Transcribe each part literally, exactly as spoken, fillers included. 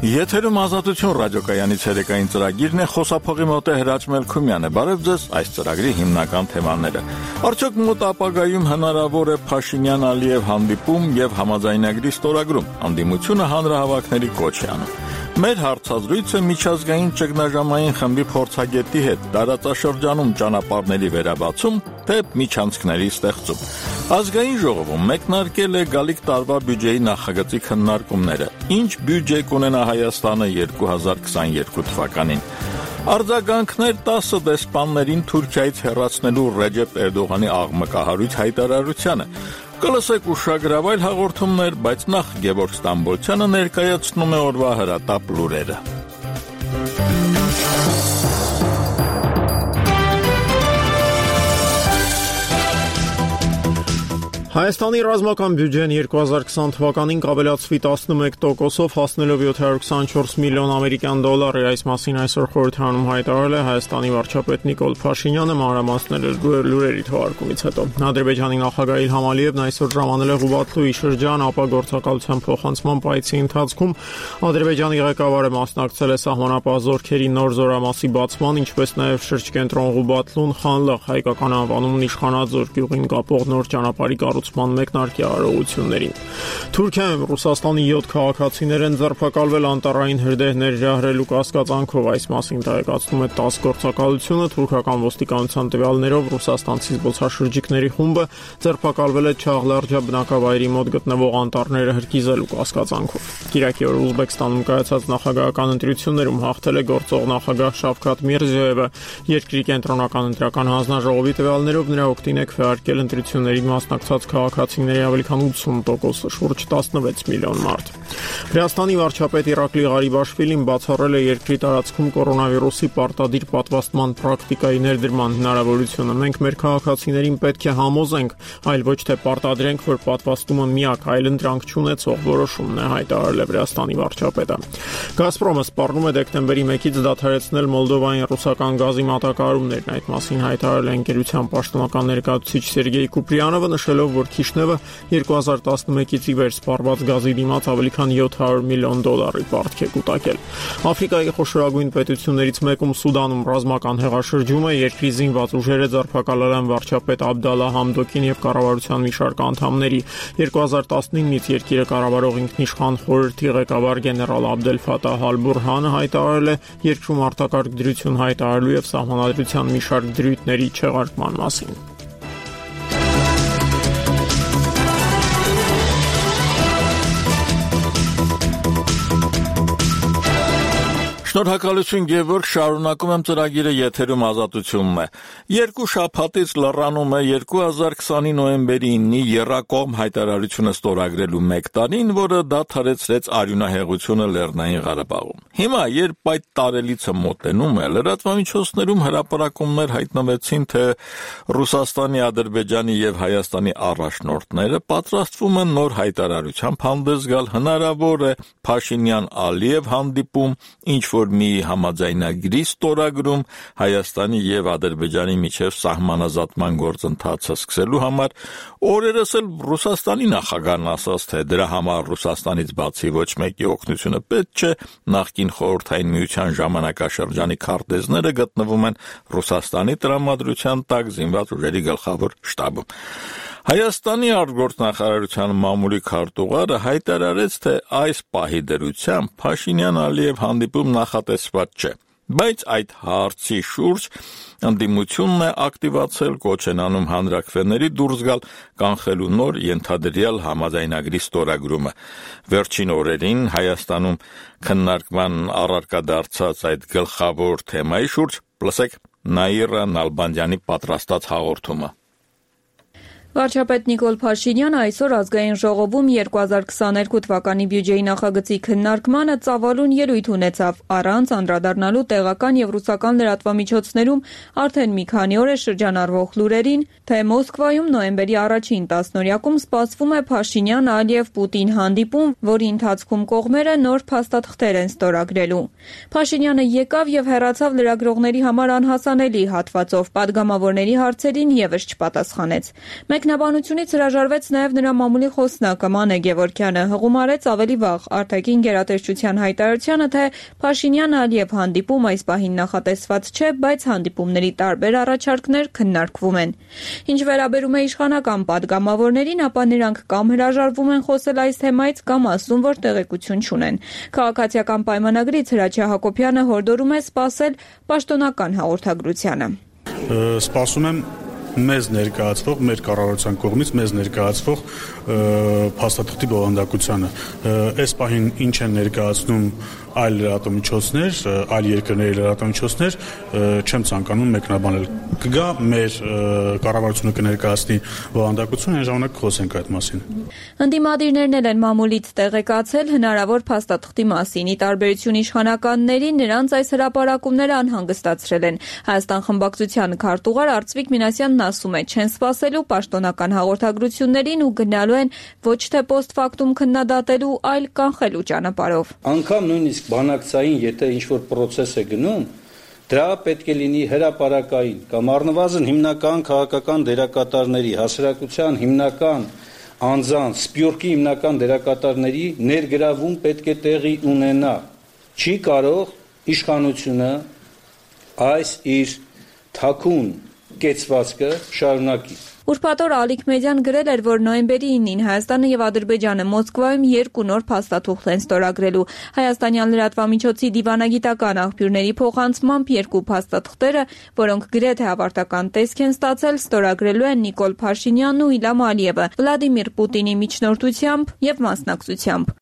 Եթերում Ազատություն ռադիոկայանից երեկային ծրագիրն է, խոսափողի մոտ է Հրաչ Մելքումյանը։ Բարև ձեզ, այս ծրագրի հիմնական թեմաները։ Արդյոք մոտ ապագայում հնարավոր է Փաշինյան-Ալիև հանդիպում եւ համաձայնագրի ստորագրում։ Հանդիմությունը հանրահավաքների կոչ է անում։ Մեր հարցազրույցը միջազգային ճգնաժամային խմբի փորձագետի հետ տարածաշրջանում ճանապարհների վերաբացում, թե միջանցքների ստեղծում։ Ազգային ժողովում մեկնարկել է գալիք տարվա բյուջեի նախագծի քննարկումները։ Ինչ բյուջե կունենա Հայաստանը երկու հազար քսաներկու թվականին։ Արձագանքներ տասը դեսպաններին Թուրքիայից հեռացնելու Ռեջեփ Էրդողանի աղմկահարույց հայտարարությանը։ Կլսեք ուշագրավ այլ հաղորդումներ, բայց նախ Գևորգ Ստամբոլցյանը ներկայացնում է օրվա հրատապ լուրերը։ Հայաստանի ռազմական բյուջեն երկու հազար քսան թվականին կավելացվի տասնմեկ տոկոսով, հասնելով յոթ հարյուր քսանչորս միլիոն ամերիկյան դոլարի։ Այս մասին այսօր խորհրդարանում հայտարարել է Հայաստանի վարչապետ Նիկոլ Փաշինյանը, մանրամասները լուրերի թողարկումից հետո։ Ադրբեջանի նախագահ Իլհամ Ալիևն այսօր ժամանել է Ղուբաթլուի շրջան ապա գործակալության փոխանցման պայծի ընթացքում։ Ադրբեջանի ղեկավարը մասնակցել է սահմանապահ զորքերի նոր զորամասի բացման, ինչպես նաև շրջկենտրոն Ղուբաթլուն Խանլղ հայկական անվանումն իշխանաձոր գյուղին կապող նոր ճանապարհի կառուցման մեկնարկի արարողություններին։ Թուրքիայում Ռուսաստանի յոթ քաղաքացիներ են ձերբակալվել անտառային հրդեհներ ժահրելու կասկածանքով։ Այս մասին տեղեկացնում է տաս գործակալությունը։ Թուրքական ոստիկանության տվյալներով ռուսաստանցի զբոսաշրջիկների խումբը ձերբակալվել է Չաղլարջա բնակավայրի մոտ գտնվող անտառները հրկիզելու կասկածանքով։ Կիրակի օրը Ուզբեկստանում կայացած նախագահական ընտրություններում հաղթել է գործող նախագահ Շավքաթ Միրզիոևը։ Երկրի կենտրոնական ընտրական հանձնաժողովի տվյալներով նրա օգտին է քվեարկել ընտրություններին մասնակցած քաղաքացիների ավելի քան ութսուն տոկոսը, շուրջ տասնվեց միլիոն մարդ։ Վրաստանի վարչապետ Իրակլի Ղարիբաշվիլին բացառել է երկրի տարածքում կորոնավիրուսի պարտադիր պատվաստման պրակտիկայի ներդրման հնարավորությունը։ Մենք մեր քաղաքացիներին պետք է համոզենք, այլ ոչ թե պարտադրենք, որ պատվաստումը միակ այլընտրանք չունեցող որոշումն է, հայտարարել է Վրաստանի վարչապետը։ Գազպրոմը սպառնում է դեկտեմբերի մեկից դադարեցնել Մոլդովային ռուսական գազի մատակարարումներն։ Այդ մասին հայտարարել է ընկերության պաշտոնական ներկայացուցիչ Սերգեյ Կուպրիանովը, նշելով, որ Քիշնևը երկու հազար տասնմեկից ի վեր սպառված գազի դիմաց ավելի քան յոթ հարյուր միլիոն դոլարի պարտք է կուտակել։ Աֆրիկայի խոշորագույն պետություններից մեկում Սուդանում ռազմական հեղաշրջում է, երկրի զինված ուժերը ձերբակալել են վարչապետ Աբդալլա Համդոկին եւ կառավարության մի շարք անդամների։ երկու հազար տասնինից երկիրը կառավարող ինքնիշխան խորհրդի ղեկավար գեներալ Աբդել Ֆաթահ Ալ-Բուրհանը հայտարարել է երկրում արտակարգ դրություն հայտարարելու եւ սահմանադրության մի շարք դրույթների չեղարկման մասին։ Շնորհակալություն Գևորգ, շարունակում եմ ծրագիրը, եթերում Ազատությունն է։ Երկու շաբաթից լրանում է երկու հազար քսանի նոյեմբերի իննի եռակողմ հայտարարությունը ստորագրելու մեկ տարին, որը դադարեցրեց արյունահեղությունը Լեռնային Ղարաբաղում։ Հիմա, երբ այդ տարելիցը մոտենում է, լրատվամիջոցներում հրապարակումներ հայտնվեցին, թե Ռուսաստանի, Ադրբեջանի եւ Հայաստանի առաջնորդները պատրաստվում են նոր հայտարարությամբ հանդես գալ, հնարավոր է Փաշինյան-Ալիև հանդիպում, ինչ որ մի համաձայնագրի ստորագրում Հայաստանի եւ Ադրբեջանի միջև սահմանազատման գործընթացը սկսելու համար։ Օրերս էլ Ռուսաստանի նախագահն ասաց, թե դրա համար Ռուսաստանից բացի ոչ մեկի օգնությունը պետք չէ։ Նախկին խորհրդային միության ժամանակաշրջանի քարտեզները գտնվում են Ռուսաստանի տրամադրության տակ զինված ուժերի գլխավոր շտաբում։ Հայաստանի արտգործնախարարության մամուլի քարտուղարը հայտարարեց, թե այս պահի դրությամբ Փաշինյան-Ալիև հանդիպում նախատեսված չէ, բայց այդ հարցի շուրջ ընդդիմությունն է ակտիվացել, կոչ են անում հանրաքվեների դուրս գալ, կանխելու նոր ենթադրյալ համաձայնագրի ստորագրումը։ Վերջին օրերին Հայաստանում քննարկման առարկա դարձած այդ գլխավոր թեմայի շուրջ լսեք Նաիրա Նալբանդյանի պատրաստած հաղորդումը։ Վարչապետ Նիկոլ Փաշինյանը այսօր ազգային ժողովում երկու հազար քսաներկու թվականի բյուջեի նախագծի քննարկմանը ծավալուն ելույթ ունեցավ, առանց անդրադառնալու տեղական եւ ռուսական լրատվամիջոցներում արդեն մի քանի օր է շրջանառվող լուրերին, թե Մոսկվայում նոյեմբերի առաջին տասնօրյակում սպասվում է Փաշինյան-Ալիև-Պուտին հանդիպում, որի ընթացքում կողմերը նոր փաստաթղթեր են ստորագրելու։ Փաշինյանը եկավ եւ հեռացավ լրագրողների համար անհասանելի հատվածով, պատգամավորների հարցերին եւս չպատասխանեց։ Մեկ Մեկնաբանությունից հրաժարվեց նաև նրա մամուլի խոսնակը Մանե Գևորգյանը, հղում արեց ավելի վաղ արտաքին գերատեսչության հայտարարությանը, թե Փաշինյան-Ալիև հանդիպում այս պահին նախատեսված չէ, բայց հանդիպումների տարբեր առաջարկներ քննարկվում են։ Ինչ վերաբերում է իշխանական պատգամավորներին, ապա նրանք կամ հրաժարվում են խոսել այս թեմայից, կամ ասում, որ տեղեկություն չունեն։ Քաղաքացիական պայմանագրից Հրաչյա Հակոբյանը հորդորում է սպասել պաշտոնական հաղորդագրությանը։ Սպասում եմ մեզ ներկայացվող, մեր կառավարության կողմից մեզ ներկայացվող փաստաթղթի բովանդակությանը։ Այս պահին ինչ են ներկայացնում այլ լրատվամիջոցներ, այլ երկրների լրատվամիջոցներ, չեմ ցանկանում մեկնաբանել։ Կգա մեր կառավարությունը կներկայացնի բովանդակություն, այն ժամանակ խոսենք այդ մասին։ Ընդդիմադիրներն էլ են մամուլից տեղեկացել հնարավոր փաստաթղթի մասին։ Ի տարբերություն իշխանականների, նրանց այս հրապարակումները անհանգստացրել են։ Հայաստան խմբակցության քարտուղար Արծվիկ Մինասյանն ասում է, չեն սպասելու պաշտոնական հաղորդագրություններին ու գնալու են ոչ թե post-factum քննադատելու, այլ կանխելու ճանապարհով։ Անկամ նույնիսկ բանակցային, եթե ինչ-որ process է գնում, դրա պետք է լինի հրապարակային կամ առնվազն հիմնական քաղաքական դերակատարների, հասարակության հիմնական անձանց, սպյուրքի հիմնական դերակատարների ներգրավում պետք է տեղի ունենա։ Չի կարող իշխանությունը այս իր թաքուն կեցվածքը շարունակի։ Ուրբաթ օր Ալիք Մեդիան գրել էր, որ նոյեմբերի ինին Հայաստանը եւ Ադրբեջանը Մոսկվայում երկու նոր փաստաթուղթ են ստորագրելու։ Հայաստանյան լրատվամիջոցի դիվանագիտական աղբյուրների փոխանցմամբ երկու փաստաթղթերը, որոնք գրեթե ավարտական տեսք են ստացել, ստորագրելու են Նիկոլ Փաշինյանն ու Իլհամ Ալիևը Վլադիմիր Պուտինի միջնորդությամբ եւ մասնակցությամբ։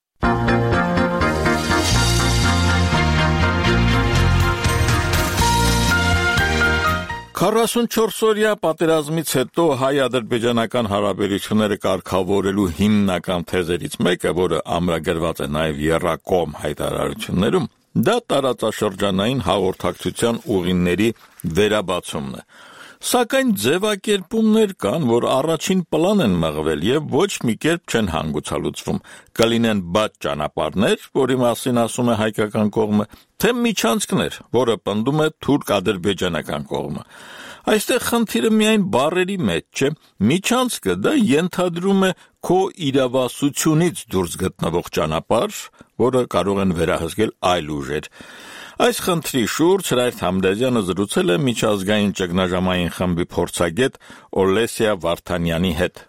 քառասունչորսօրյա պատերազմից հետո հայ-ադրբեջանական հարաբերությունները կարգավորելու հիմնական թեզերից մեկը, որը ամրագրված է նաև եռակողմ հայտարարություններում, դա տարածաշրջանային հաղորդակցության ուղիների վերաբացումն է։ Սակայն ձևակերպումներ կան, որ առաջին պլան են մղվել եւ ոչ մի կերպ չեն հանգուցալուծվում։ Կլինեն բաց ճանապարհներ, որի մասին ասում է հայկական կողմը, թե միջանցքներ, որը պնդում է թուրք-ադրբեջանական կողմը։ Այստեղ խնդիրը միայն բառերի մեջ չէ, միջանցքը դա ենթադրում է քո իրավասությունից դուրս գտնվող ճանապարհ, որը կարող են վերահսկել այլ ուժեր։ Այս խնդրի շուրջ Հրայր Թամրազյանը զրուցել է միջազգային ճգնաժամային խմբի փորձագետ Օլեսիա Վարդանյանի հետ։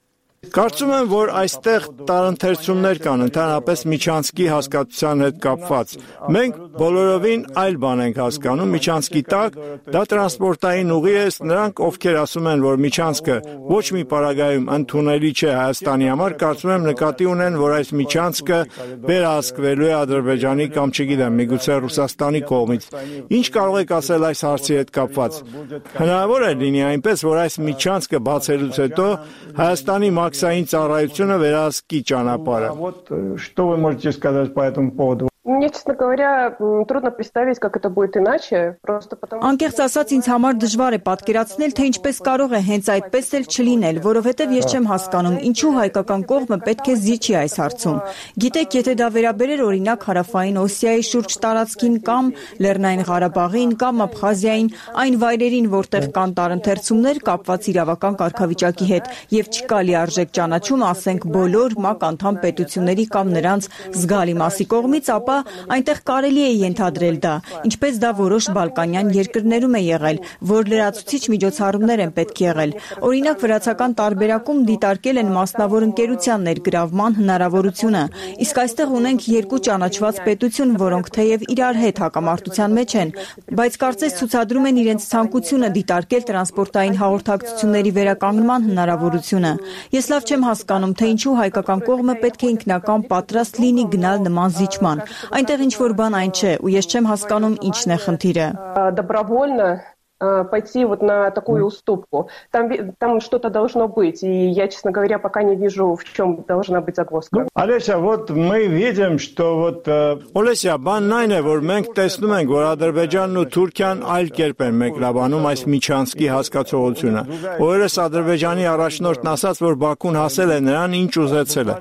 Կարծում եմ, որ այստեղ տարընթերցումներ կան, ընդհանրապես միջանցքի հասկացության հետ կապված։ Մենք բոլորովին այլ բան ենք հասկանում միջանցքի տակ, դա տրանսպորտային ուղի է, նրանք ովքեր ասում են, որ միջանցքը ոչ մի պարագայում ընդունելի չէ Հայաստանի համար, կարծում եմ նկատի ունեն, որ այս միջանցքը վերահսկվելու է Ադրբեջանի կամ չգիտեմ, միգուցե Ռուսաստանի կողմից։ Ինչ կարող եք ասել այս հարցի հետ կապված։ Հնարավոր է լինի այնպես, որ այս միջանցքը բացելուց հետո Հայաստանի Максային ծառայությունը վերահսկի ճանապարհը։ Вот что вы можете сказать по этому поводу? Мне, честно говоря, трудно представить, как это будет иначе, просто потому что Անկեղծ ասած ինձ համար դժվար է պատկերացնել, թե ինչպես կարող է հենց այդպես էլ չլինել, որովհետև ես չեմ հասկանում, ինչու հայկական կողմը պետք է զիջի այս հարցում։ Գիտեք, եթե դա վերաբերեր օրինակ Հարավային Օսիայի շուրջ տարածքին կամ Լեռնային Ղարաբաղին կամ Աբխազիային, այն վայրերին, որտեղ կան տարընթերցումներ կապված իրավական կարգավիճակի հետ եւ չկա լիարժեք ճանաչում, ասենք բոլոր ՄԱԿ անդամ պետությունների կամ նրանց զգալի մասի կողմից, ապա այնտեղ կարելի է ենթադրել դա, ինչպես դա որոշ բալկանյան երկրներում է եղել, որ լրացուցիչ միջոցառումներ են պետք եղել։ Օրինակ վրացական տարբերակում դիտարկել են մասնավոր ընկերության ներգրավման հնարավորությունը, իսկ այստեղ ունենք երկու ճանաչված պետություն, որոնք թեև իրար հետ հակամարտության մեջ են, բայց կարծես ցուցադրում են իրենց ցանկությունը դիտարկել տրանսպորտային հաղորդակցությունների վերականգնման հնարավորությունը։ Ես լավ չեմ հասկանում, թե ինչու հայկական կողմը պետք է ինքնական պատրաստ լինի գնալ նման զիջման։ Այնտեղ ինչ-որ բան այն չէ, ու ես չեմ հասկանում ինչն է խնդիրը։ Добровольно пойти вот на такую уступку. Там, там что-то должно быть, и я, честно говоря, пока не вижу, в чем должна быть загвоздка. Олеся, вот мы видим, что вот... Олеся, բանն այն է, որ մենք տեսնում ենք, որ Ադրբեջանն ու Թուրքիան այլ կերպ են մեկնաբանում այս միջանցքի հասկացողությունը։ Օրերս Ադրբեջանի առաջնորդն ասաց, որ Բաքուն հասել է նրան, ինչ ուզեցել է։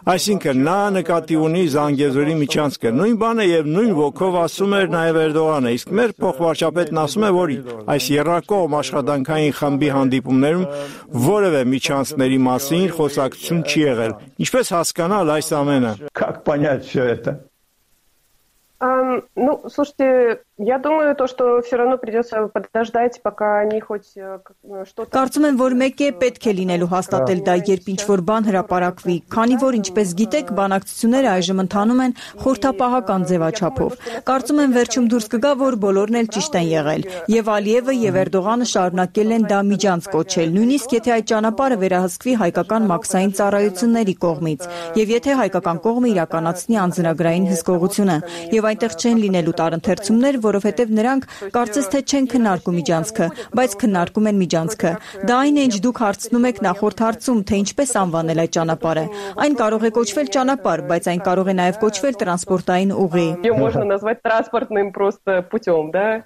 Այսինքն նա նկատի ունի Զանգեզուրի միջանցքը։ Նույն բանը եւ նույն ոգով ասում էր նաեւ Էրդողանը, իսկ մեր փոխվարչապետն ասում է, որ այս երրակողմ աշխատանքային խմբի հանդիպումներում որևէ միջանցքների մասին խոսակցություն չի եղել։ Ինչպես հասկանալ այս ամենը։ Как понять все это? Um, ну, слушайте, я думаю, то, что все равно придется подождать, пока они хоть что-то... Կարծում եմ, որ մեկ է պետք է լինելու հաստատել դա, երբ ինչ-որ բան հրապարակվի, քանի որ ինչպես գիտեք, բանակցությունները այժմ ընթանում են խորհրդապահական ձևաչափով։ Կարծում եմ վերջում դուրս կգա, որ բոլորն էլ ճիշտ են եղել, եւ Ալիևը եւ Էրդողանը շարունակել են դա միջանց կոչել, նույնիսկ եթե այդ ճանապարհը վերահսկվի հայկական մաքսային ծառայությունների կողմից, եւ եթե հայկական կողմը իրականացնի անձնագրային հսկողությունը, եւ այնտեղ չեն լինելու տարընթերցումներ, որովհետև նրանք կարծես թե չեն քննարկում միջանցքը, բայց քննարկում են միջանցքը։ Դա այն է, ինչ դուք հարցնում եք նախորդ հարցում, թե ինչպես անվանել այդ ճանապարհը։ Այն կարող է կոչվել ճանապարհ, բայց այն կարող է նաև կոչվել տրանսպորտային ուղի։ Ее можно назвать транспортным просто путем, да?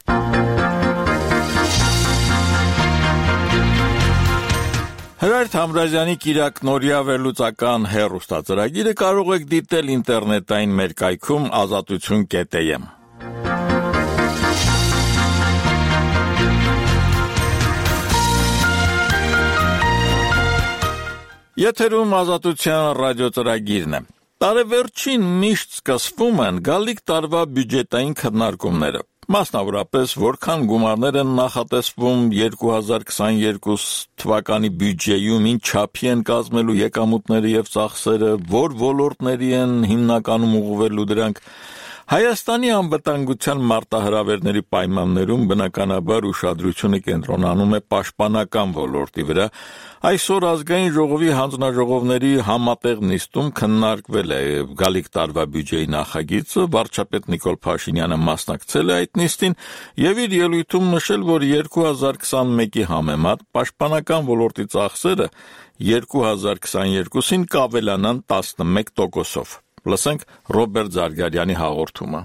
Հրայր Թամրազյանի կիրակնօրյա վերլուծական հեռուստածրագիրը կարող եք դիտել ինտերնետային մեր կայքում ազատություն կետ է եմ։ Եթերում ազատության ռադիոծրագիրն է։ Տարեվերջին միշտ սկսվում են գալիք տարվա բյուջետային քննարկումները։ Մասնավորապես, որքան գումարներ են նախատեսվում երկու հազար քսաներկու թվականի բյուջեում, ինչ չափի են կազմելու եկամուտները եւ ծախսերը, որ ոլորտների են հիմնականում ուղղվելու դրանք։ Հայաստանի անվտանգության մարտահրավերների պայմաններում բնականաբար ուշադրությունը կենտրոնանում է պաշտպանական ոլորտի վրա։ Այսօր ազգային ժողովի հանձնաժողովների համատեղ նիստում քննարկվել է գալիք տարվա բյուջեի նախագիծը, վարչապետ Նիկոլ Փաշինյանը մասնակցել է այդ նիստին եւ իր ելույթում նշել, որ երկու հազար քսանմեկի համեմատ պաշտպանական ոլորտի ծախսերը երկու հազար քսաներկուին կավելանան տասնմեկ տոկոսով։ Լսենք Ռոբերտ Զարգարյանի հաղորդումը։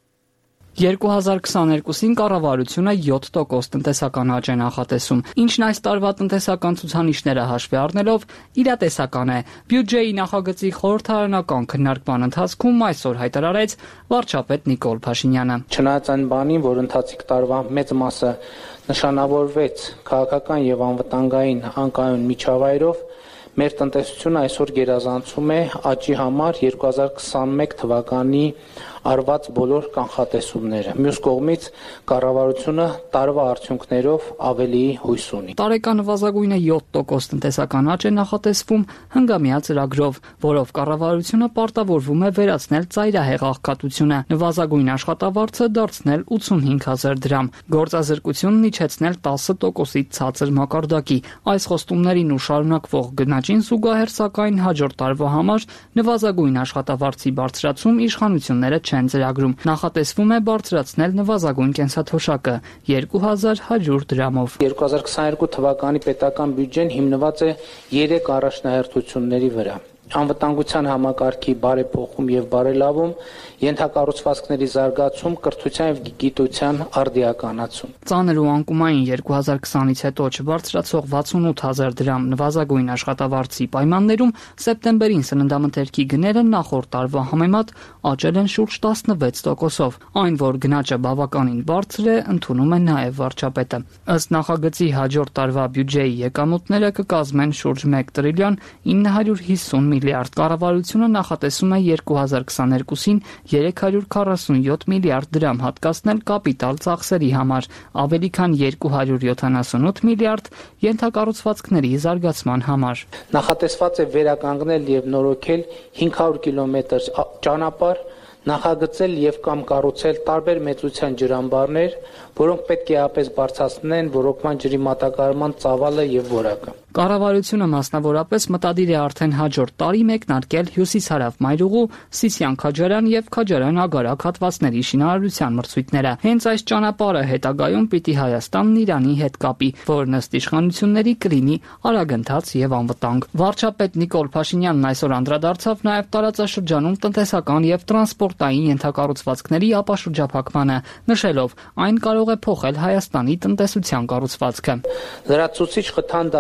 երկու հազար քսաներկուին կառավարությունը յոթ տոկոս տնտեսական աճ է նախատեսում, ինչն այս տարվա տնտեսական ցուցանիշները հաշվի առնելով իրատեսական է։ Բյուջեի նախագծի խորհրդարանական քննարկման ընթացքում այսօր հայտարարեց վարչապետ Նիկոլ Փաշինյանը։ Չնայած այն բանին, որ ընթացիկ տարվա մեծ մասը նշանավորվեց քաղաքական եւ անվտանգային անկայուն միջավայրով, մեր տնտեսությունը այսօր գերազանցում է աճի համար երկու հազար քսանմեկ թվականի արված բոլոր կանխատեսումները։ Մյուս կողմից կառավարությունը տարվա արդյունքներով ավելի հույս ունի։ Տարեկան նվազագույնը յոթ տոկոս տնտեսական աճ է նախատեսվում հնգամյա ծրագրով, որով կառավարությունը պարտավորվում է վերացնել ծայրահեղ աղքատությունը, նվազագույն աշխատավարձը դարձնել ութսունհինգ հազար դրամ, գործազրկությունն իջեցնել տասը տոկոսից ցածր մակարդակի։ Այս խոստումներին ու շարունակվող գնաճին զուգահեռ սակայն հաջորդ տարվա համար նվազագույն աշխատավարձի բարձրացում իշխանությունները չեն ծրագրում։ Նախատեսվում է բարձրացնել նվազագույն կենսաթոշակը երկու հազար հարյուր դրամով։ երկու հազար քսաներկու թվականի պետական բյուջեն հիմնված է երեք առաջնահերթությունների վրա։ Անվտանգության համակարգի բարեփոխում եւ բարելավում, ենթակառուցվածքների զարգացում, կրթության եւ գիտության արդիականացում։ Ծանր ու անկումային երկու հազար քսանից հետո չբարձրացող վաթսունութ հազար դրամ նվազագույն աշխատավարձի պայմաններում սեպտեմբերին սննդամթերքի գները նախորդ տարվա համեմատ աճել են շուրջ տասնվեց տոկոսով։ Այն, որ գնաճը բավականին բարձր է, ընդունում է նաեւ վարչապետը։ Ըստ նախագծի հաջորդ տարվա բյուջեի եկամուտները կկազմեն շուրջ մեկ տրիլիոն ինը հարյուր հիսուն միլիարդ։ Կառավարությունը նախատեսում է երկու հազար քսաներկուին երեք հարյուր քառասունյոթ միլիարդ դրամ հատկացնել կապիտալ ծախսերի համար, ավելի քան երկու հարյուր յոթանասունութ միլիարդ ենթակառուցվածքների զարգացման համար։ Նախատեսված է վերականգնել եւ նորոգել հինգ հարյուր կիլոմետր ճանապարհ, նախագծել եւ կամ կառուցել տարբեր մեծության ջրամբարներ, որոնք պետք է ապես բարձրացնեն ռոռոկման ջրի մատակարարման ծավալը եւ որակը։ Կառավարությունը մասնավորապես մտադիր է արդեն հաջորդ տարի մեկնարկել հյուսիս-հարավ մայրուղու, Սիսիան-Քաջարյան եւ Քաջարյան-Ագարակ հատվածների շինարարության մրցույթները։ Հենց այս ճանապարհը հետագայում պիտի Հայաստանն Իրանի հետ կապի, որն ըստ իշխանությունների կլինի արագընթաց եւ անվտանգ։ Վարչապետ Նիկոլ Փաշինյանն այսօր անդրադարձավ նաեւ տարածաշրջանում տնտեսական եւ տրանսպորտային ենթակառուցվածքների ապաշրջափակմանը, նշելով, այն կարող է փոխել Հայաստանի տնտեսության կառուցվածքը։ Լրացուցիչ խթան դառնալ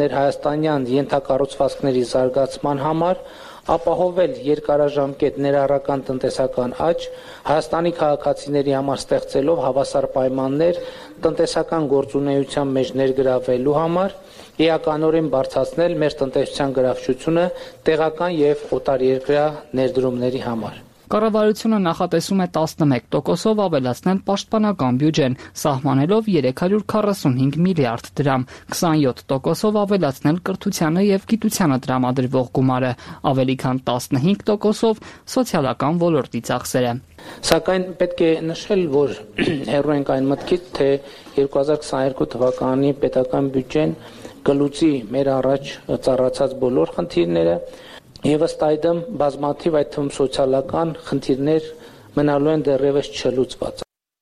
ներհայաստանյան ենթակառուցվածքների զարգացման համար, ապահովել երկարաժամկետ ներառական տնտեսական աճ, Հայաստանի քաղաքացիների համար ստեղծելով հավասար պայմաններ տնտեսական գործունեության մեջ ներգրավելու համար, էականորեն բարձրացնել մեր տնտեսության գրավչությունը տեղական եւ օտարերկրյա ներդրումների համար։ Կառավարությունը նախատեսում է տասնմեկ տոկոսով ավելացնել պաշտպանական բյուջեն, սահմանելով երեք հարյուր քառասունհինգ միլիարդ դրամ, քսանյոթ տոկոսով ավելացնել կրթությանը եւ գիտությանը տրամադրվող գումարը, ավելի քան տասնհինգ տոկոսով սոցիալական ոլորտի ծախսերը։ Սակայն պետք է նշել, որ հեռու ենք այն մտքից, թե երկու հազար քսաներկու թվականի պետական բյուջեն կլուծի մեր առաջ ծառացած բոլոր խնդիրները եւ ըստ այդմ բազմաթիվ այդ թվում սոցիալական խնդիրներ մնալու են դեռևս չլուծված։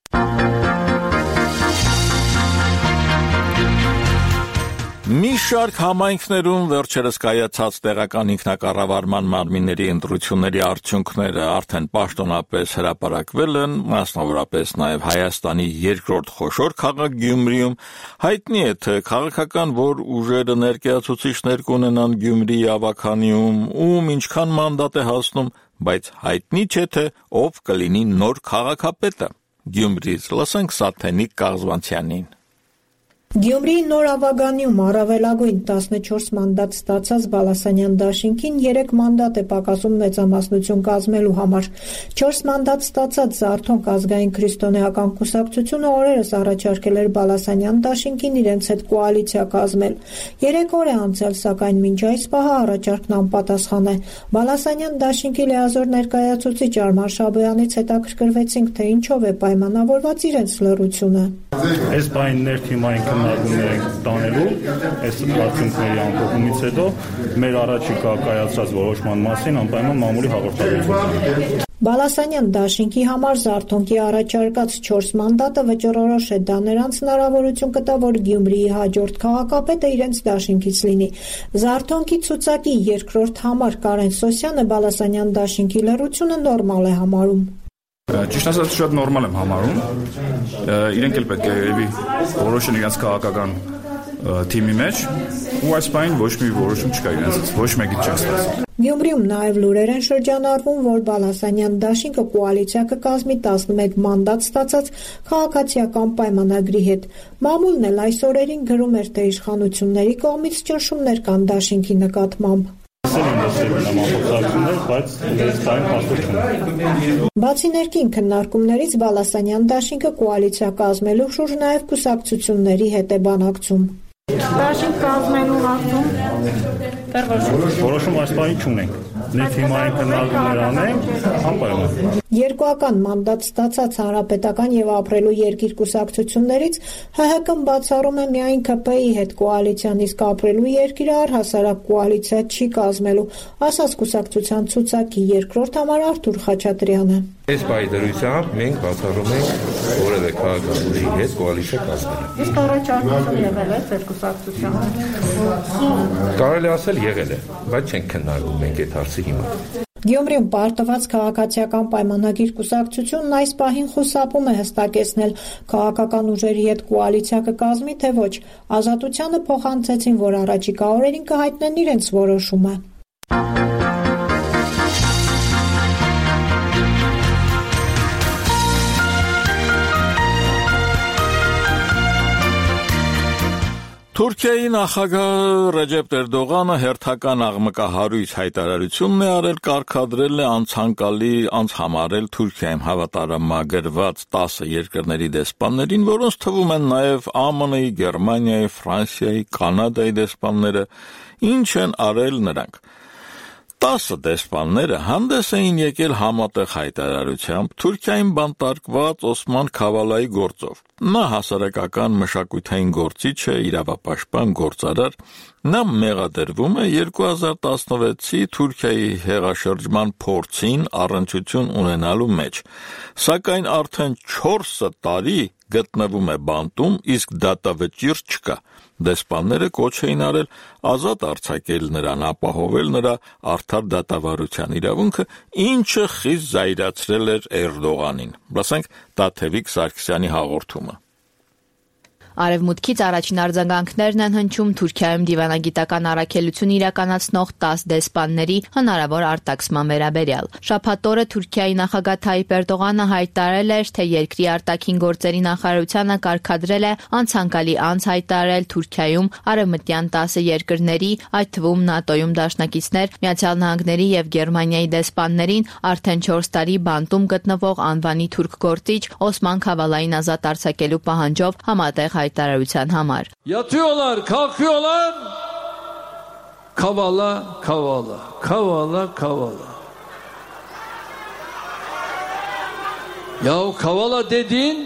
Մի շարք համայնքներում վերջերս կայացած տեղական ինքնակառավարման մարմինների ընտրությունների արդյունքները արդեն պաշտոնապես հրապարակվել են, մասնավորապես նաև Հայաստանի երկրորդ խոշոր քաղաք Գյումրիում։ Հայտնի է, թե քաղաքական որ ուժերը ներկայացուցիչներ կունենան Գյումրիի ավագանիում, ում ինչքան մանդատ է հասնում, բայց հայտնի չէ, թե ով կլինի նոր քաղաքապետը։ Գյումրիից լսենք Սաթենիկ Կաղզվանցյանին։ Գյումրիի նոր ավագանիում առավելագույն տասնչորս մանդատ ստացած Բալասանյան դաշինքին երեք մանդատ է պակասում մեծամասնություն կազմելու համար։ Չորս մանդատ ստացած Զարթոնք ազգային քրիստոնեական կուսակցությունը օրերս առաջարկել էր Բալասանյան դաշինքին իրենց հետ կոալիցիա կազմել։ Երեք օր է անցել, սակայն մինչ այս պահը առաջարկն անպատասխան է։ Բալասանյան դաշինքի լիազոր ներկայացուցիչ Արման Շաբոյանից հետաքրքրվեցինք, թե ինչով է պայմանավորված իրենց լռությունը։ Այս բանը ներքիմային քննարկումներ ենք տանելու, այս արդյունքների ամփոփումից հետո մեր առաջիկա կայացած որոշման մասին անպայման մամուլի հաղորդագրություն։ Բալասանյան դաշինքի համար Զարթոնքի առաջարկած չորս մանդատը վճռորոշ է, դա նրանց հնարավորություն կտա, որ Գյումրիի հաջորդ քաղաքապետը իրենց դաշինքից լինի։ Զարթոնքի ցուցակի երկրորդ համար Կարեն Սոսյանը Բալասանյան դաշինքի լռությունը նորմալ է համարում։ Ճիշտ ասած շատ նորմալ եմ համարում։ Իրենք էլ պետք է երևի որոշեն իրենց քաղաքական թիմի մեջ, ու այս բանին ոչ մի որոշում չկա իրենց, ոչ մեկից չեն ստացել։ Գյումրիում նաև լուրեր են շրջանառվում, որ Բալասանյան դաշինքը կոալիցիա կկազմի տասնմեկ մանդատ ստացած քաղաքացիական պայմանագրի հետ։ Մամուլն էլ այս օրերին գրում էր, թե իշխանությունների կողմից ճնշումներ կան դաշինքի նկատմամբ։ Բացի ներքին քննարկումներից Բալասանյան դաշինքը կոալիցիա կազմելու շուրջ նաև կուսակցությունների հետ է բանակցում։ Դաշինք կազմելու հարցում որոշում այս բանի չունենք։ Ներքիմային քննարկումներ անենք, անպայման։ Երկուական մանդատ ստացած Հանրապետական եւ Ապրելու երկիր կուսակցություններից Հ Հ Կ-ն բացառում է միայն K P I-ի հետ կոալիցիան, իսկ Ապրելու երկիրը առհասարակ կոալիցիա չի կազմելու, ասաց կուսակցության ցուցակի երկրորդ համար Արթուր Խաչատրյանը։ Այս բայի դրությամբ մենք բացառում ենք որևէ քաղաքացի հետ կոալիցիա կազմել։ Իսկ առաջարկություն եղել է ձեր կուսակցությանը։ Կարելի ասել եղել է, բայց չենք քննարկում մենք այդ հարցի հիմա։ Գյումրիում պարտված քաղաքացիական պայմանագիր կուսակցությունն այս պահին խուսափում է հստակեցնել քաղաքական ուժերի հետ կոալիցիա կկազմի, թե ոչ։ Ազատությանը փոխանցեցին, որ առաջիկա օրերին կհայտնեն իրենց որոշումը։ Թուրքիայի նախագահ Ռեջեփ Էրդողանը հերթական աղմկահարույց հայտարարությունն է արել, կարգադրել է անցանկալի անցհամարել Թուրքիայում հավատարամագրված տասը երկրների դեսպաններին, որոնց թվում են նաև Ա M N-ի, Գերմանիայի, Ֆրանսիայի, Կանադայի դեսպանները, ինչ են արել նրանք։ Տասը դեսպանները հանդես էին եկել համատեղ հայտարարությամբ Թուրքիային բանտարկված Օսման Քավալայի գործով։ Նա հասարակական մշակութային գործիչ է, իրավապաշտպան, գործարար։ Նա մեղադրվում է երկու հազար տասնվեցի Թուրքիայի հեղաշրջման փորձին առնչություն ունենալու մեջ, սակայն արդեն չորս տարի գտնվում է բանտում, իսկ դատավճիռ չկա։ Դեսպանները կոչ էին արել ազատ արձակել նրան, ապահովել նրա արդար դատավարության իրավունքը, ինչը խիստ զայրացրել էր Էրդողանին։ Լսենք Տաթևիկ Սարգսյանի հաղորդումը։ Արևմուտքից առաջին արձագանքներն են հնչում Թուրքիայում դիվանագիտական առաքելություն իրականացնող տասը դեսպանների հնարավոր արտաքսման վերաբերյալ։ Շաբաթ օրը Թուրքիայի նախագահ Թայիպ Էրդողանը հայտարարել էր, թե երկրի արտաքին գործերի նախարարությանը կարգադրել է անցանկալի անձ հայտարարել Թուրքիայում արևմտյան տասը երկրների, այդ թվում ՆԱՏՕ-ում դաշնակիցներ Միացյալ Նահանգների եւ Գերմանիայի դեսպաններին արդեն չորս տարի բանտում գտնվող անվանի թուրք գործիչ Օսման Քավալային ազատ արձակելու պահանջով համատեղ հայտարարության համար։ Yatıyorlar, kalkıyorlar. Kavala, kavala, kavala, kavala. Yahu kavala dediğin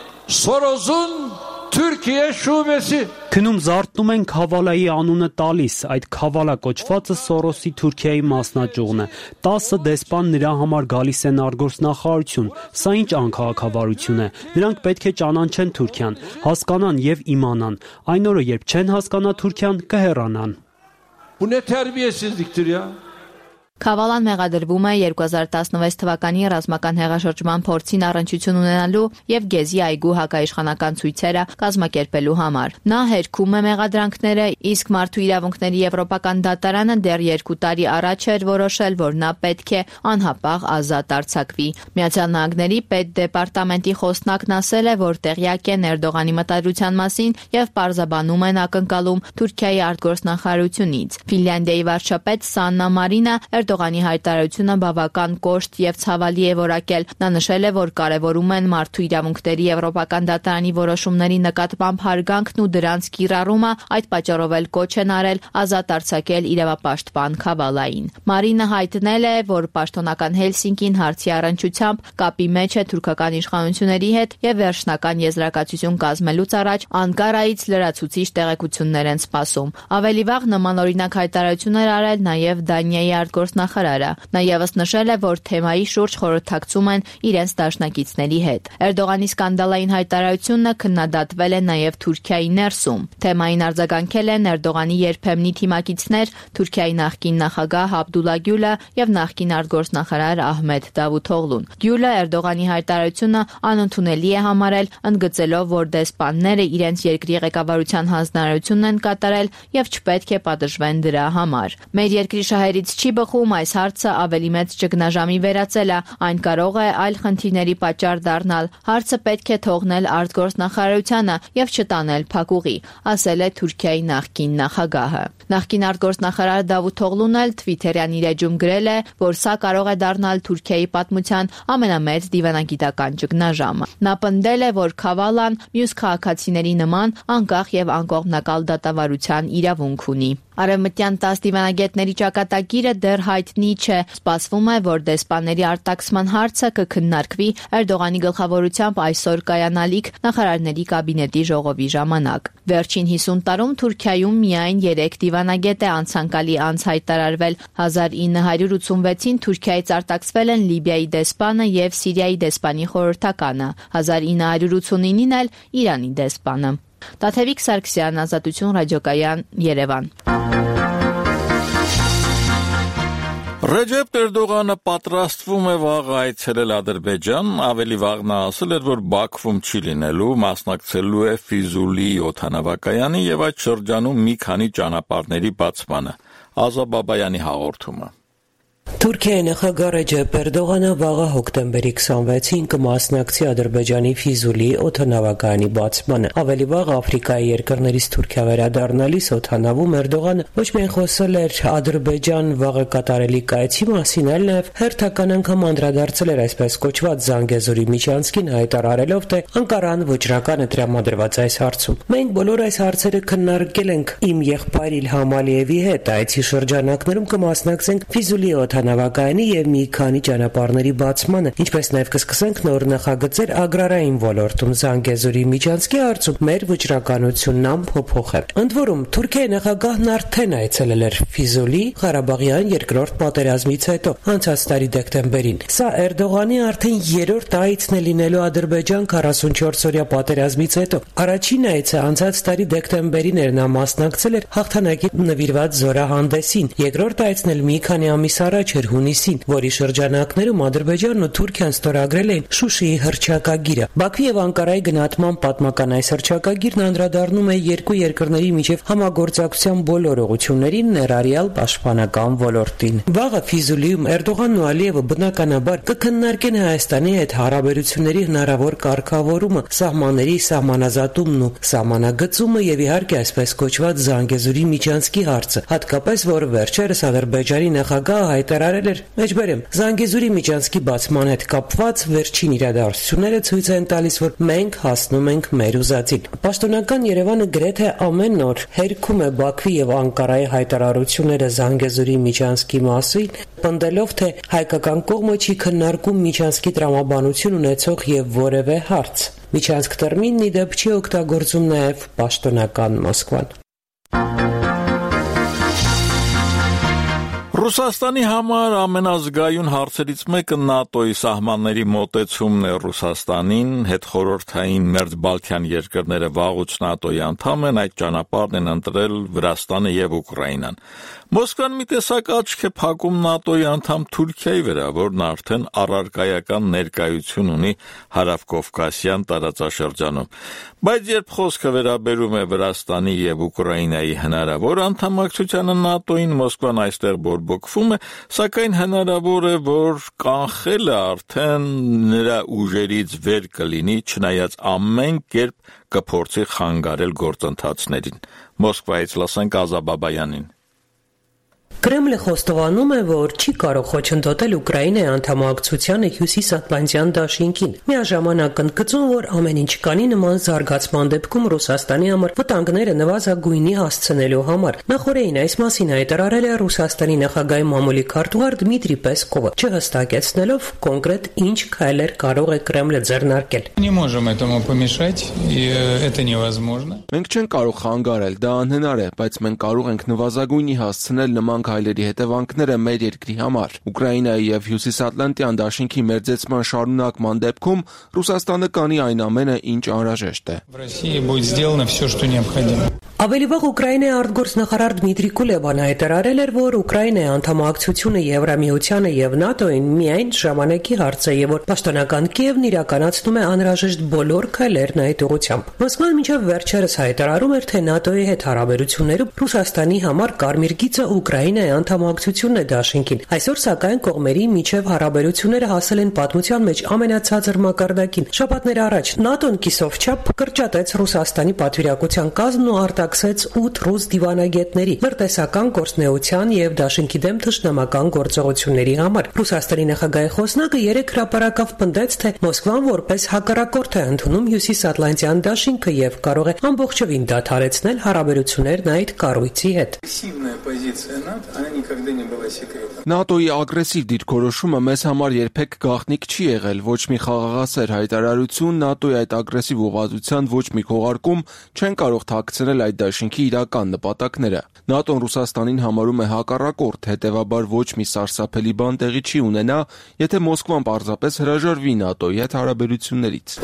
Soros'un Türkiye şubesi. Քնում զարթնում են Քավալայի անունը տալիս, այդ Քավալա կոչվածը Սորոսի Թուրքիայի մասնաճյուղն է, տասը դեսպան նրա համար գալիս են արտգործնախարարություն, սա ինչ անքաղաքավարություն է, նրանք պետք է ճանաչեն Թուրքիան, հասկանան եւ իմանան, այն օրը երբ չեն հասկանա Թուրքիան կհեռանան։ Bu ne terbiyesizliktir ya? Քավալան մեղադրվում է երկու հազար տասնվեց թվականի ռազմական հեղաշրջման փորձին առնչություն ունենալու եւ Գեզի այգու հակաիշխանական ցույցերը կազմակերպելու համար։ Նա հերքում է մեղադրանքները, իսկ Մարդու իրավունքների Եվրոպական դատարանը դեռ երկու տարի առաջ էր որոշել, որ նա պետք է անհապաղ ազատ արձակվի։ Միացյալ Նահանգների պետդեպարտամենտի խոսնակն ասել է, որ տեղյակ են Էրդողանի մտադրության մասին եւ պարզաբանում են ակնկալում Թուրքիայի արտգործնախարարությունից։ Ֆինլանդիայի վարչապետ Սաննա Մարինը Էրդողանի հայտարարությունը բավական կոշտ եւ ցավալի է որակել։ Նա նշել է, որ կարևորում են մարդու իրավունքների Եվրոպական դատարանի որոշումների նկատմամբ հարգանքն ու դրանց կիրառումը, այդ պատճառով էլ կոչ են արել ազատ արձակել իրավապաշտպան Քավալային։ Մարինը հայտնել է, որ պաշտոնական Հելսինկին հարցի առնչությամբ կապի մեջ է թուրքական իշխանությունների հետ եւ վերջնական եզրակացություն կազմելուց առաջ Անկարայից լրացուցիչ տեղեկություններ են սպասում։ Ավելի վաղ նման օրինակ հայտարարություն էր արել նաեւ Դանիայի արտգործնախարարը։ Նա ևս նշել է, որ թեմայի շուրջ խորհրդակցում են իրենց դաշնակիցների հետ։ Էրդողանի սկանդալային հայտարարությունը քննադատվել է նաև Թուրքիայի ներսում։ Թեմային արձագանքել են Էրդողանի երբեմնի թիմակիցներ Թուրքիայի նախկին նախագահ Աբդուլլա Գյուլը եւ նախկին արտգործնախարար Ահմեդ Դավութօղլուն։ Գյուլը Էրդողանի հայտարարությունը անընդունելի է համարել, ընդգծելով, որ դեսպանները իրենց երկրի ղեկավարության հանձնարարությունն են կատարել եւ չպետք է պատժվեն դրա համար։ Մեր երկրի շահերից չի բխում այս հարցը ավելի մեծ ճգնաժամի վերածելը, այն կարող է այլ խնդիրների պատճառ դառնալ։ Հարցը պետք է թողնել արտգործնախարարությանը եւ չտանել փակուղի, ասել է Թուրքիայի նախկին նախագահը։ Նախկին արտգործնախարար Դավութօղլուն էլ Twitter-յան իր էջում գրել է, որ սա կարող է դառնալ Թուրքիայի պատմության ամենամեծ դիվանագիտական ճգնաժամը։ Նա պնդել է, որ Քավալան մյուս քաղաքացիների նման անկախ եւ անկողմնակալ դատավարության իրավունք ունի։ Արևմտյան տասը դիվանագետների ճակատագիրը դեռ հայտնի չէ։ Սպասվում է, որ դեսպանների արտաքսման հարցը կքննարկվի Էրդողանի գլխավորությամբ այսօր կայանալիք նախարարների կաբինետի ժողովի ժամանակ։ Վերջին հիսուն տարում Թուրքիայում միայն երեք դիվանագետ է անցանկալի անց հայտարարվել։ հազար ինը հարյուր ութսունվեցին Թուրքիայից արտաքսվել են Լիբիայի դեսպանը եւ Սիրիայի դեսպանի խորհրդականը, հազար ինը հարյուր ութսունինին էլ Իրանի դեսպանը։ Տաթևիկ Սարգսյան, Ազատություն ռադիոկայան, Երևան։ Ռեջեփ Էրդողանը պատրաստվում է վաղ այցելել Ադրբեջան, ավելի վաղ նա ասել էր, որ Բաքվում չի լինելու, մասնակցելու է Ֆիզուլի օդանավակայանի եւ այդ շրջանում մի քանի ճանապարհների բացմանը։ Ազա Բաբայանի հաղորդումը։ Թուրքիայի նախագահ Ռեջեփ Էրդողանը վաղը հոկտեմբերի քսանվեցին կմասնակցի Ադրբեջանի Ֆիզուլի օդանավակայանի բացմանը։ Ավելի վաղ Աֆրիկայի երկրներից Թուրքիա վերադառնալիս օդանավում Էրդողանը ոչ միայն խոսել էր Ադրբեջան վաղը կատարելի կայացի մասին, այլ նաև հերթական անգամ անդրադարձել էր այսպես կոչված Զանգեզուրի միջանցքին, հայտարարելով, թե Անկարան վճռական է տրամադրված այս հարցում։ Մենք բոլոր այս հարցերը քննարկել ենք իմ եղբայր Իլհամ Ալիևի հետ, այցի շրջանակներում կմասնակցենք Ֆիզուլի օդանավակայանի եւ մի քանի ճանապարհների բացմանը, ինչպես նաեւ կսկսենք նոր նախագծեր ագրարային ոլորտում Զանգեզուրի միջանցքի հարցում մեր վճռականությունն ամփոփող է։ Ընդ որում, Թուրքիայի նախագահն արդեն այցելել էր Ֆիզուլի Ղարաբաղյան երկրորդ պատերազմից հետո, անցած տարի դեկտեմբերին։ Սա Էրդողանի արդեն երրորդ այցն է լինելու Ադրբեջան քառասունչորս-օրյա պատերազմից հետո։ Առաջին այցը անցած տարի դեկտեմբերին էր, նա մասնակցել էր հաղթանակի նվիրված զորահանդեսին։ Երկրորդ այցն էլ մի քանի ամիս առաջ մինչև հունիսին, որի շրջանակներում Ադրբեջանն ու Թուրքիան ստորագրել էին Շուշիի հռչակագիրը։ Բաքվի եւ Անկարայի գնահատման պատմական այս հռչակագիրն անդրադառնում է երկու երկրների միջև համագործակցության բոլոր ուղղություններին, ներառյալ պաշտպանական ոլորտին։ Վաղը Ֆիզուլիում Էրդողանն ու Ալիևը բնականաբար կքննարկեն Հայաստանի հետ հարաբերությունների հնարավոր կարգավորումը, սահմանների սահմանազատումն ու սահմանագծումը եւ իհարկե այսպես կոչված Զանգեզուրի միջանցքի հարցը, հատկապես որ վերջերս Ադրբեջանի նախագահը հայտարարել էր, մեջբերեմ, Զանգեզուրի միջանցքի բացման հետ կապված վերջին իրադարձությունները ցույց են տալիս, որ մենք հասնում ենք մեր ուզածին։ Պաշտոնական Երևանը գրեթե ամեն օր հերքում է Բաքվի եւ Անկարայի հայտարարությունները Զանգեզուրի միջանցքի մասին, պնդելով, թե հայկական կողմը չի քննարկում միջանցքի տրամաբանություն ունեցող եւ որևէ հարց։ Միջանցք տերմինն ի դեպ չի օգտագործում նաեւ պաշտոնական Մոսկվան։ Ռուսաստանի համար ամենազգայուն հարցերից մեկը ՆԱՏՕ-ի սահմանների մոտեցումն է Ռուսաստանին, հետխորհրդային մերձբալթյան երկրները վաղուց ՆԱՏՕ-ի անդամ են, այդ ճանապարհն են ընտրել Վրաստանը եւ Ուկրաինան։ Մոսկվան մի տեսակ աչք է փակում ՆԱՏՕ-ի անդամ Թուրքիայի վրա, որն արդեն առարկայական ներկայություն ունի հարավկովկասյան տարածաշրջանում։ Բայց երբ խոսքը վերաբերում է Վրաստանի եւ Ուկրաինայի հնարավոր անդամակցությանը ՆԱՏՕ-ին, Մոսկվան այստեղ բորբոքվում է, սակայն հնարավոր է, որ կանխելը արդեն նրա ուժերից վեր կլինի, չնայած ամեն կերպ կփորձի խանգարել գործընթացներին։ Մոսկվայից լսենք Ազա Բաբայանին։ Կրեմլը խոստովանում է, որ չի կարող խոչընդոտել Ուկրաինայի անդամակցությանը Հյուսիսատլանտյան դաշինքին։ Միաժամանակ ընդգծում, որ ամեն ինչ կանի նման զարգացման դեպքում Ռուսաստանի համար վտանգները նվազագույնի հասցնելու համար։ Նախորդին այս մասին հայտարարել է Ռուսաստանի նախագահի մամուլի քարտուղար Դմիտրի Պեսկովը, չհստակեցնելով կոնկրետ ինչ քայլեր կարող է Կրեմլը ձեռնարկել։ Մենք չենք կարող խանգարել, դա անհնար է, բայց մենք կարող ենք նվազագույնի հասցնել նման քայլերի հետևանքները մեր երկրի համար։ Ուկրաինայի եւ Հյուսիսատլանտյան դաշինքի մերձեցման շարունակման դեպքում Ռուսաստանը կանի այն ամենը, ինչ անհրաժեշտ է։ Ավելի վաղ Ուկրաինայի արտգործնախարար Դմիտրի Կուլեբան հայտարարել էր, որ Ուկրաինայի անդամակցությունը Եվրամիությանը եւ ՆԱՏՕ-ին միայն ժամանակի հարց է եւ որ պաշտոնական Կիևն իրականացնում է անհրաժեշտ բոլոր քայլերն այդ ուղղությամբ։ Մոսկվան մինչև վերջերս հայտարարում էր, թե ՆԱՏՕ-ի հետ հարաբերություններում Ռուսաստանի համար կարմիր գիծը Ուկրաինայի անդամակցությունն է դաշինքին։ Այսօր սակայն կողմերի միջև հարաբերությունները հասել են պատմության մեջ ամենացածր մակարդակին։ Շաբաթներ առաջ ՆԱՏՕ-ն կիսով չափ կրճատեց Ռուսաստանի պատվիրակության կազմն ու արտաքսեց ութ ռուս դիվանագետների լրտեսական գործնեության եւ դաշինքի դեմ թշնամական գործողությունների համար։ Ռուսաստանի նախագահի խոսնակը երեք հրապարակավ պնդեց, թե Մոսկվան որպես հակառակորդ է ընդունում Հյուսիսատլանտյան դաշինքը եւ կարող է ամբողջովին դադարեցնել հարաբերություններն այդ կառույցի հետ։ ՆԱՏՕ-ի ագրեսիվ դիրքորոշումը մեզ համար երբեք գաղտնիք չի եղել, ոչ մի խաղաղասեր հայտարարություն, ՆԱՏՕ-ի այդ ագրեսիվ ուղղվածության ոչ մի քողարկում չեն կարող թաքցնել այդ դաշինքի իրական նպատակները։ ՆԱՏՕ-ն Ռուսաստանին համարում է հակառակորդ, հետևաբար ոչ մի սարսափելի բան տեղի չի ունենա, եթե Մոսկվան պարզապես հրաժարվի ՆԱՏՕ-ի հետ հարաբերություններից։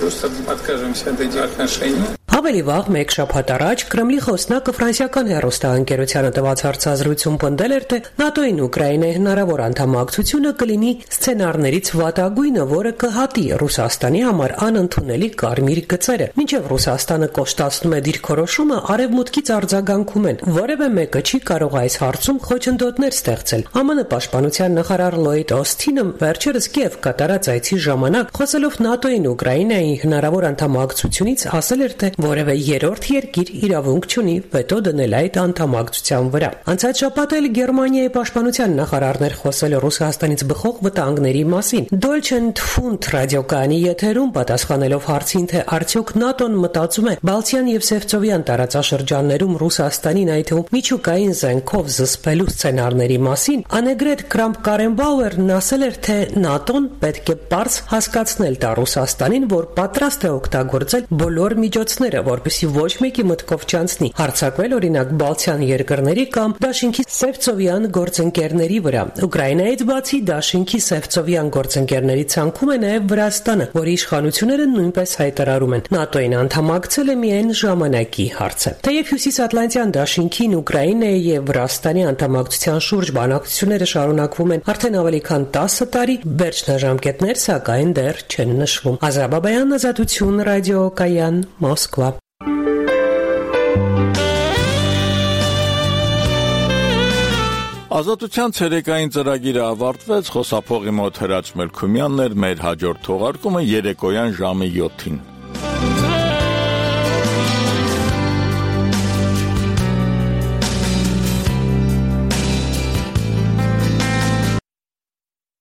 Ավելի վաղ մեկ շաբաթ առաջ Կրեմլի խոսնակը ֆրանսիական հեռուստաընկերությանը տված հարցազրույցում պնդել էր, թե ՆԱՏՕ-ին Ուկրաինայի հնարավոր անդամակցությունը կլինի սցենարներից վատագույնը, որը կհատի Ռուսաստանի համար անընդունելի կարմիր գծերը։ Մինչև Ռուսաստանը կոշտացնում է դիրքորոշումը, արևմուտքից արձագանքում են։ Որևէ մեկը չի կարող այս հարցում խոչընդոտներ ստեղծել։ ԱՄՆ պաշտպանության նախարար Լոյդ Օսթինը վերջերս Կիև կատարած այցի ժամանակ խոսելով ՆԱՏՕ-ին Ուկրաինայի հնարավոր անդամակցությունից ասել էր, թե որևէ երրորդ երկիր իրավունք չունի վետո դնել այդ անդամակցության վրա։ Անցած շաբաթ էլ Գերմանիայի պաշտպանության նախարարներ խոսել Ռուսաստանից բխող վտանգների մասին։ Deutsche Funk ռադիոկայանի եթերում պատասխանելով հարցին, թե արդյոք ՆԱՏՕ-ն մտածում է Բալթյան եւ Սևծովյան տարածաշրջաններում Ռուսաստանին այդ թվում միջուկային զենքով զսպելու սցենարների մասին, Անեգրետ Կրամփ-Կարենբաուերն ասել էր, թե ՆԱՏՕ-ն պետք է պարզ հասկացնել տա Ռուսաստանին, որ պատրաստ է օգտագործել բոլոր միջոցները, որպեսզի ոչ մեկի մտքով չանցնի հարձակվել օրինակ Բալթյան երկրների կամ դաշինքի Սևծով Սևծովյան գործընկերների վրա։ Ուկրաինայից բացի Դաշինքի Սևծովյան գործընկերների ցանկում է նաև Վրաստանը, որի իշխանությունները նույնպես հայտարարում են ՆԱՏՕ-ին անդամակցել է միայն ժամանակի հարց է։ Թեև Հյուսիսատլանտյան Դաշինքին Ուկրաինայի եւ Վրաստանի անդամակցության շուրջ բանակցությունները շարունակվում են արդեն ավելի քան տասը տարի, վերջնաժամկետներ սակայն դեռ չեն նշվում։ Ազրա Բաբայան, Ազատություն, ռադիոկայան, Մոսկվա։ Ազատության ցերեկային ծրագիրը ավարտվեց, խոսափողի մոտ Հրաչ Մելքումյանն էր, մեր հաջորդ թողարկումը երեկոյան ժամը յոթին։